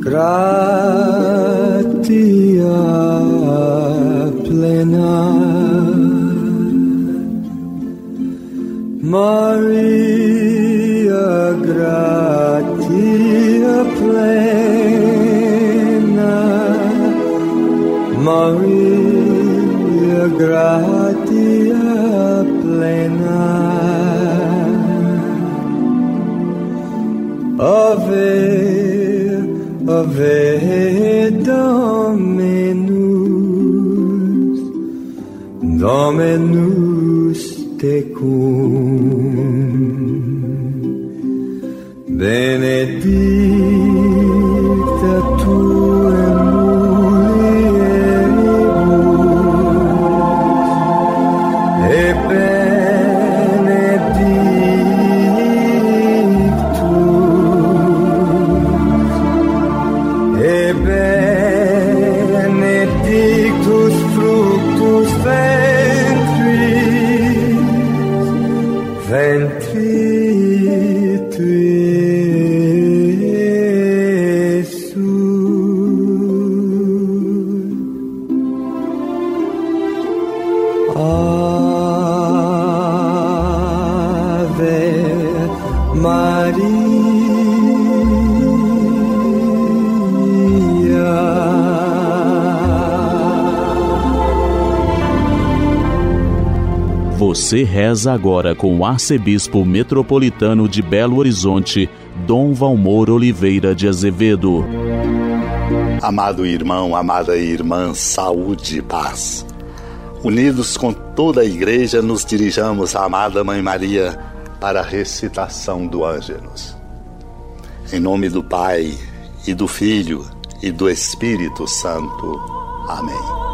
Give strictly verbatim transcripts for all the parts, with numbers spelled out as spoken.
gratia plena, Maria, gratia plena, Maria, gratia plena, Ave, Ave Dominus, Dominus tecum, benedicta tu in mulieribus, e benedictus, e benedictus fructus ventris, ventris tui, Iesus. Ave Maria. Você reza agora com o arcebispo metropolitano de Belo Horizonte, Dom Valmor Oliveira de Azevedo. Amado irmão, amada irmã, saúde e paz. Unidos com toda a igreja, nos dirijamos à amada Mãe Maria para a recitação do Ângelus. Em nome do Pai, e do Filho, e do Espírito Santo. Amém.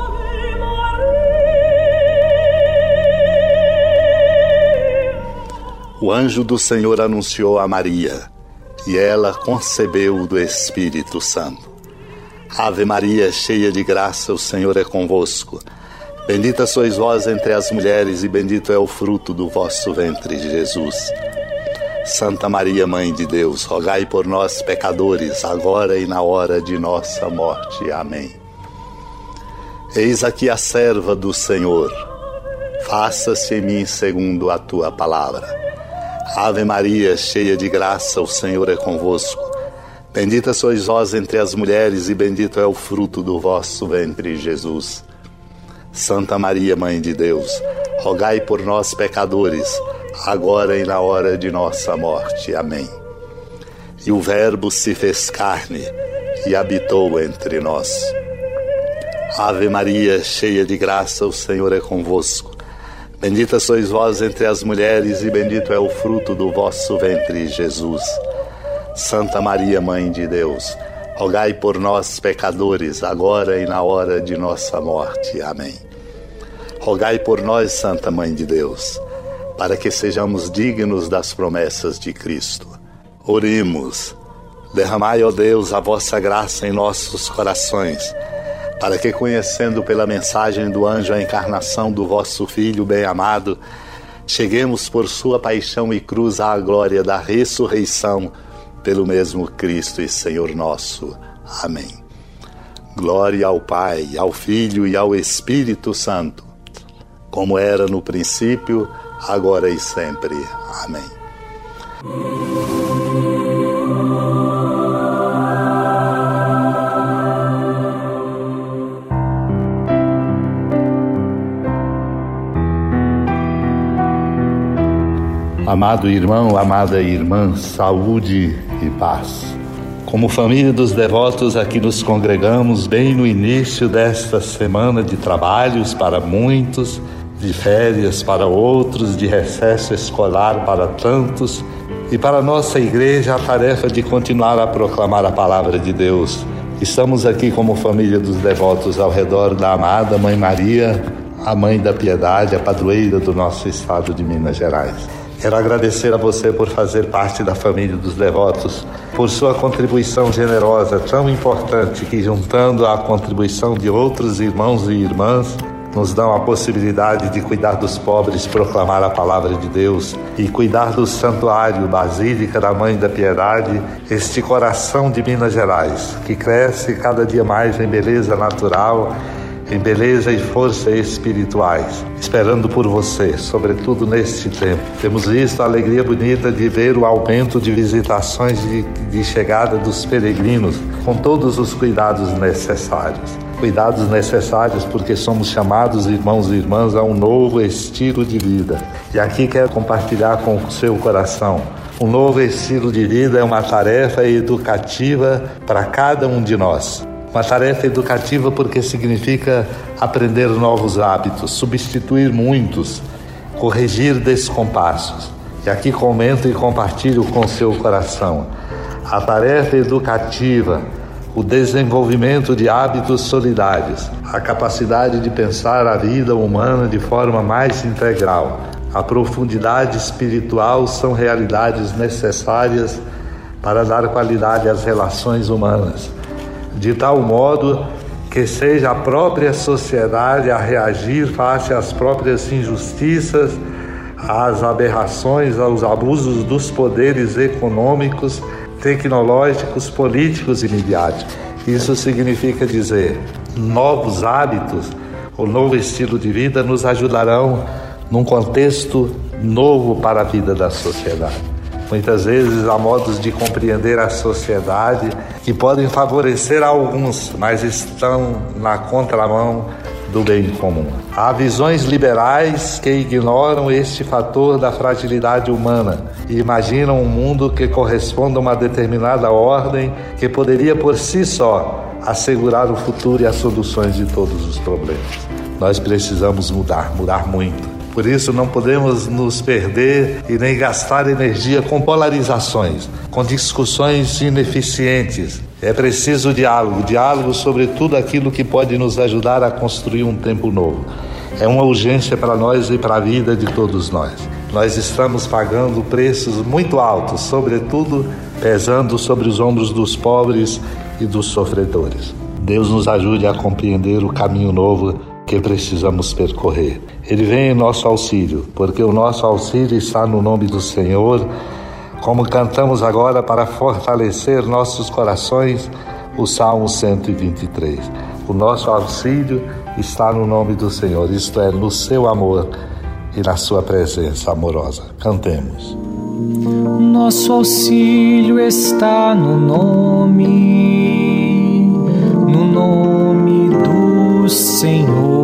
O anjo do Senhor anunciou a Maria, e ela concebeu do Espírito Santo. Ave Maria, cheia de graça, o Senhor é convosco. Bendita sois vós entre as mulheres, e bendito é o fruto do vosso ventre, Jesus. Santa Maria, Mãe de Deus, rogai por nós, pecadores, agora e na hora de nossa morte. Amém. Eis aqui a serva do Senhor. Faça-se em mim segundo a tua palavra. Ave Maria, cheia de graça, o Senhor é convosco. Bendita sois vós entre as mulheres, e bendito é o fruto do vosso ventre, Jesus. Santa Maria, Mãe de Deus, rogai por nós, pecadores, agora e na hora de nossa morte. Amém. E o Verbo se fez carne e habitou entre nós. Ave Maria, cheia de graça, o Senhor é convosco. Bendita sois vós entre as mulheres, e bendito é o fruto do vosso ventre, Jesus. Santa Maria, Mãe de Deus, rogai por nós, pecadores, agora e na hora de nossa morte. Amém. Rogai por nós, Santa Mãe de Deus, para que sejamos dignos das promessas de Cristo. Oremos. Derramai, ó Deus, a vossa graça em nossos corações, para que, conhecendo pela mensagem do anjo a encarnação do vosso Filho bem-amado, cheguemos por sua paixão e cruz à glória da ressurreição, pelo mesmo Cristo e Senhor nosso. Amém. Glória ao Pai, ao Filho e ao Espírito Santo, como era no princípio, agora e sempre. Amém. Amado irmão, amada irmã, saúde e paz. Como família dos devotos, aqui nos congregamos bem no início desta semana de trabalhos para muitos, de férias para outros, de recesso escolar para tantos, e para a nossa igreja a tarefa de continuar a proclamar a palavra de Deus. Estamos aqui como família dos devotos ao redor da amada Mãe Maria, a Mãe da Piedade, a padroeira do nosso estado de Minas Gerais. Quero agradecer a você por fazer parte da família dos devotos, por sua contribuição generosa, tão importante, que juntando a contribuição de outros irmãos e irmãs, nos dão a possibilidade de cuidar dos pobres, proclamar a palavra de Deus e cuidar do santuário Basílica da Mãe da Piedade, este coração de Minas Gerais, que cresce cada dia mais em beleza natural, em beleza e força espirituais, esperando por você, sobretudo neste tempo. Temos visto a alegria bonita de ver o aumento de visitações de, de chegada dos peregrinos, com todos os cuidados necessários. Cuidados necessários porque somos chamados, irmãos e irmãs, a um novo estilo de vida. E aqui quero compartilhar com o seu coração. Um novo estilo de vida é uma tarefa educativa para cada um de nós. Uma tarefa educativa porque significa aprender novos hábitos, substituir muitos, corrigir descompassos. E aqui comento e compartilho com o seu coração. A tarefa educativa, o desenvolvimento de hábitos solidários, a capacidade de pensar a vida humana de forma mais integral, a profundidade espiritual são realidades necessárias para dar qualidade às relações humanas, de tal modo que seja a própria sociedade a reagir face às próprias injustiças, às aberrações, aos abusos dos poderes econômicos, tecnológicos, políticos e midiáticos. Isso significa dizer, novos hábitos, o novo estilo de vida nos ajudarão num contexto novo para a vida da sociedade. Muitas vezes há modos de compreender a sociedade que podem favorecer alguns, mas estão na contramão do bem comum. Há visões liberais que ignoram este fator da fragilidade humana e imaginam um mundo que corresponda a uma determinada ordem que poderia por si só assegurar o futuro e as soluções de todos os problemas. Nós precisamos mudar, mudar muito. Por isso não podemos nos perder e nem gastar energia com polarizações, com discussões ineficientes. É preciso diálogo, diálogo sobre tudo aquilo que pode nos ajudar a construir um tempo novo. É uma urgência para nós e para a vida de todos nós. Nós estamos pagando preços muito altos, sobretudo pesando sobre os ombros dos pobres e dos sofredores. Deus nos ajude a compreender o caminho novo que precisamos percorrer. Ele vem em nosso auxílio, porque o nosso auxílio está no nome do Senhor, como cantamos agora para fortalecer nossos corações, o Salmo cento e vinte e três. O nosso auxílio está no nome do Senhor, isto é, no seu amor e na sua presença amorosa. Cantemos. Nosso auxílio está no nome, no nome do Senhor.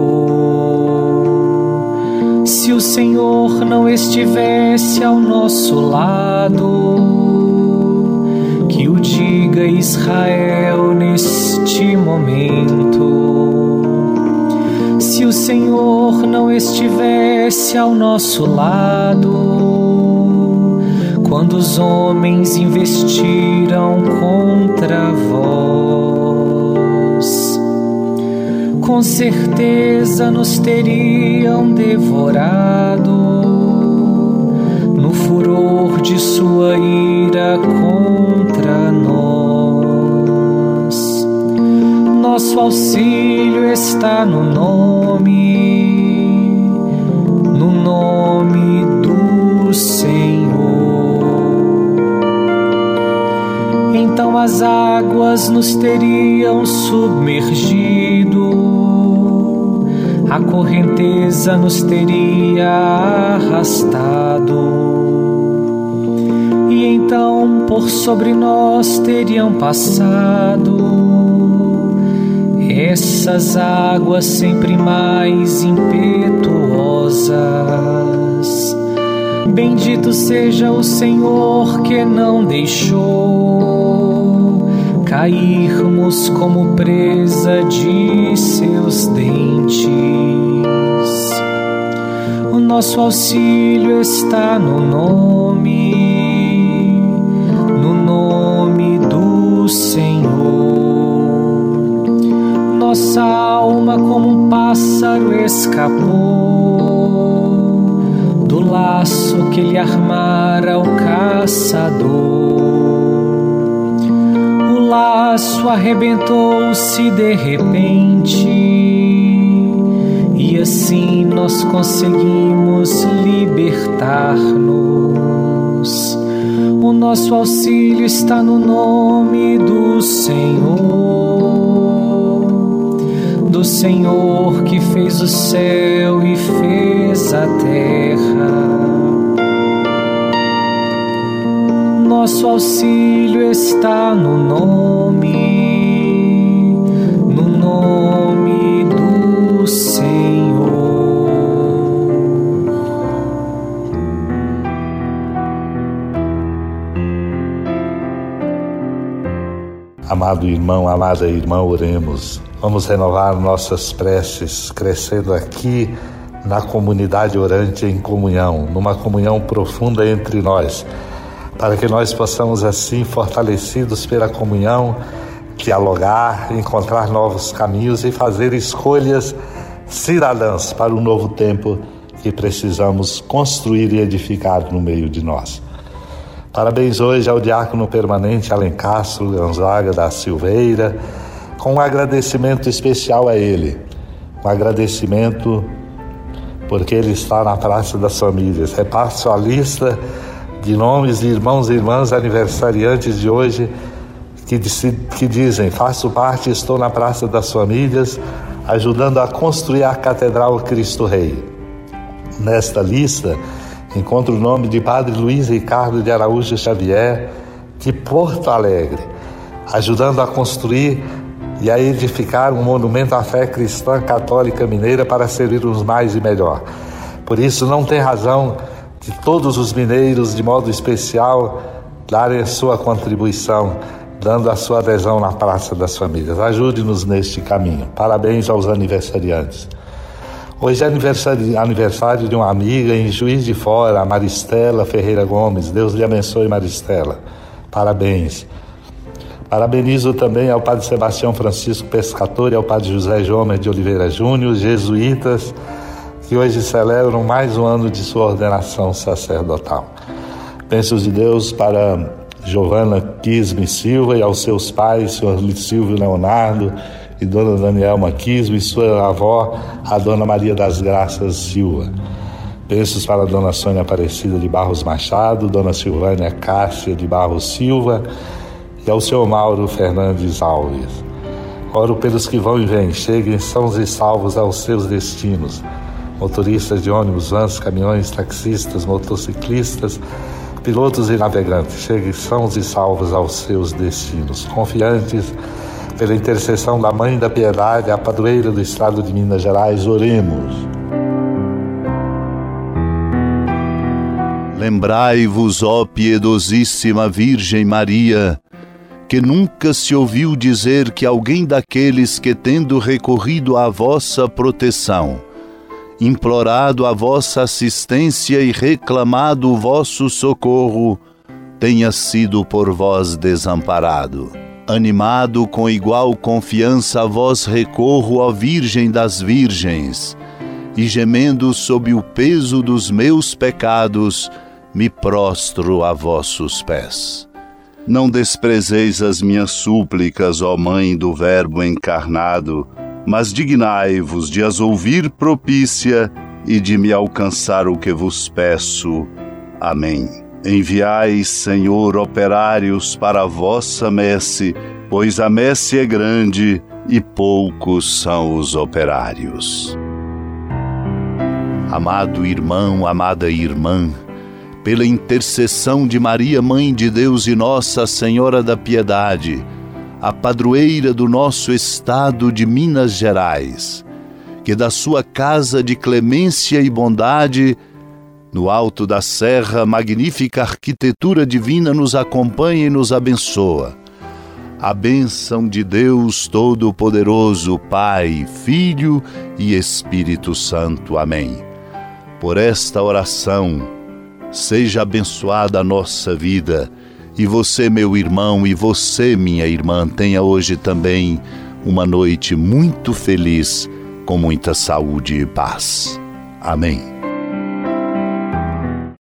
Se o Senhor não estivesse ao nosso lado, que o diga Israel neste momento. Se o Senhor não estivesse ao nosso lado, quando os homens investiram contra vós, com certeza nos teriam devorado no furor de sua ira contra nós. Nosso auxílio está no nome, no nome do Senhor. Então as águas nos teriam submergido, a correnteza nos teria arrastado, e então por sobre nós teriam passado essas águas sempre mais impetuosas. Bendito seja o Senhor que não deixou cairmos como presa de seus dentes. O nosso auxílio está no nome, no nome do Senhor. Nossa alma como um pássaro escapou do laço que lhe armara o caçador. O laço arrebentou-se de repente, e e assim nós conseguimos libertar-nos. O nosso auxílio está no nome do Senhor, do Senhor que fez o céu e fez a terra. Nosso auxílio está no nome, no nome do Senhor. Amado irmão, amada irmã, oremos. Vamos renovar nossas preces, crescendo aqui na comunidade orante em comunhão, numa comunhão profunda entre nós, para que nós possamos assim, fortalecidos pela comunhão, dialogar, encontrar novos caminhos e fazer escolhas cidadãs para o novo tempo que precisamos construir e edificar no meio de nós. Parabéns hoje ao diácono permanente Alencastro Gonzaga da Silveira, com um agradecimento especial a ele, um agradecimento porque ele está na Praça das Famílias. Repasso a lista de nomes de irmãos e irmãs aniversariantes de hoje que, que dizem: faço parte, estou na Praça das Famílias, ajudando a construir a Catedral Cristo Rei. Nesta lista encontro o nome de Padre Luiz Ricardo de Araújo Xavier, de Porto Alegre, ajudando a construir e a edificar um monumento à fé cristã católica mineira para servir-nos mais e melhor. Por isso não tem razão de todos os mineiros, de modo especial, darem a sua contribuição, dando a sua adesão na Praça das Famílias. Ajude-nos neste caminho. Parabéns aos aniversariantes. Hoje é aniversário, aniversário de uma amiga em Juiz de Fora, a Maristela Ferreira Gomes. Deus lhe abençoe, Maristela. Parabéns. Parabenizo também ao Padre Sebastião Francisco Pescatore e ao Padre José Jomer de Oliveira Júnior, jesuítas, que hoje celebram mais um ano de sua ordenação sacerdotal. Bênçãos de Deus para Giovana Quisme Silva e aos seus pais, senhor Silvio Leonardo e dona Danielma Quisme, e sua avó, a dona Maria das Graças Silva. Bênçãos para a dona Sônia Aparecida de Barros Machado, dona Silvânia Cássia de Barros Silva e ao seu Mauro Fernandes Alves. Oro pelos que vão e vêm, cheguem sãos e salvos aos seus destinos. Motoristas de ônibus, vans, caminhões, taxistas, motociclistas, pilotos e navegantes, cheguem sãos e salvos aos seus destinos. Confiantes, pela intercessão da Mãe da Piedade, a padroeira do estado de Minas Gerais, oremos. Lembrai-vos, ó piedosíssima Virgem Maria, que nunca se ouviu dizer que alguém daqueles que, tendo recorrido à vossa proteção, implorado a vossa assistência e reclamado o vosso socorro, tenha sido por vós desamparado. Animado com igual confiança a vós recorro, ó Virgem das Virgens, e gemendo sob o peso dos meus pecados, me prostro a vossos pés. Não desprezeis as minhas súplicas, ó Mãe do Verbo encarnado, mas dignai-vos de as ouvir propícia e de me alcançar o que vos peço. Amém. Enviai, Senhor, operários para a vossa messe, pois a messe é grande e poucos são os operários. Amado irmão, amada irmã, pela intercessão de Maria, Mãe de Deus e Nossa Senhora da Piedade, a padroeira do nosso estado de Minas Gerais, que da sua casa de clemência e bondade, no alto da serra, magnífica arquitetura divina nos acompanha e nos abençoa. A bênção de Deus Todo-Poderoso, Pai, Filho e Espírito Santo. Amém. Por esta oração, seja abençoada a nossa vida, e você, meu irmão, e você, minha irmã, tenha hoje também uma noite muito feliz, com muita saúde e paz. Amém.